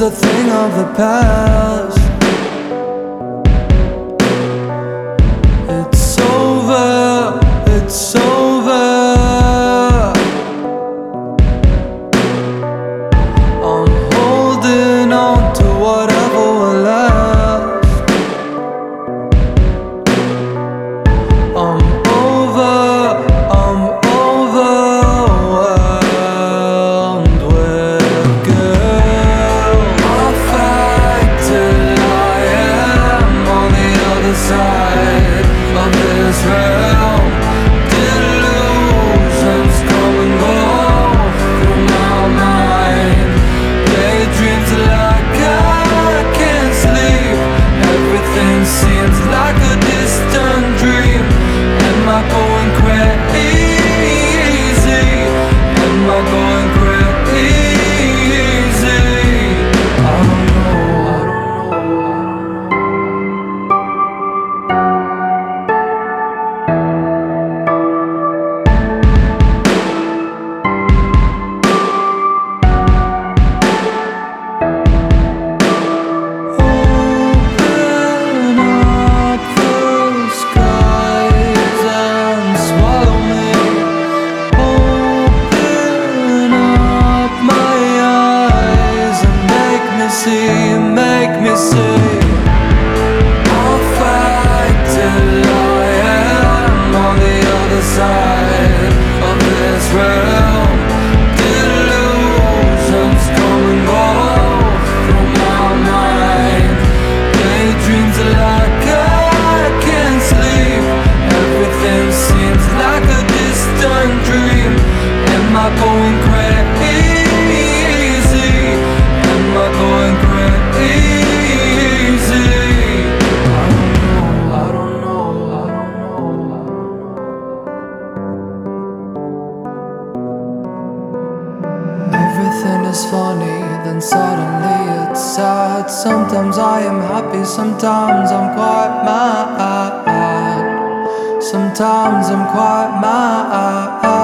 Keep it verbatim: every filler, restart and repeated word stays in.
a thing of the past. It's over, it's over. I'm holding on to whatever will last. I'm over, I'm overwhelmed with guilt. I'll fight till I am on the other side of this realm. Delusions come and go through my mind. Daydreams like I can't sleep. Everything seems like a distant dream. Am I going crazy? Am I going crazy? I don't know, I don't know. Open up the skies and swallow me. Open up my eyes and make me see, make me see. I'll fight till I am on the other side of this realm. Delusions come and go through my mind. Daydreams like I can't sleep. Everything seems like a distant dream. Am I going crazy? Am I going crazy? I don't know, I don't know, I don't know. Everything is funny, then suddenly it's sad. Sometimes I am happy, sometimes I'm quite mad. Sometimes I'm quite mad.